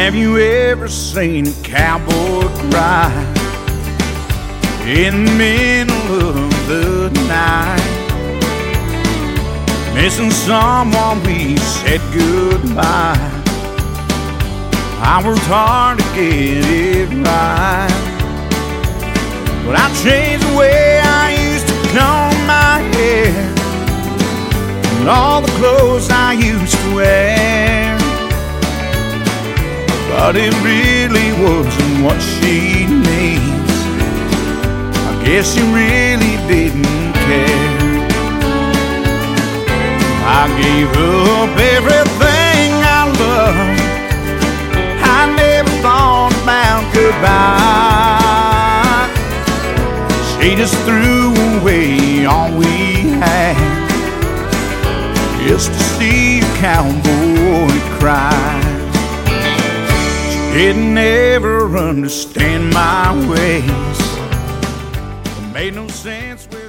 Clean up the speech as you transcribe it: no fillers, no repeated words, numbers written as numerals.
Have you ever seen a cowboy cry in the middle of the night, missing someone we said goodbye? I worked hard to get it right, but I changed the way I used to comb my hair and all the clothes I used to wear. But it really wasn't what she needs. I guess she really didn't care. I gave up everything I loved. I never thought about goodbye. She just threw away all we had just to see a cowboy cry. Didn't ever understand my ways. It made no sense.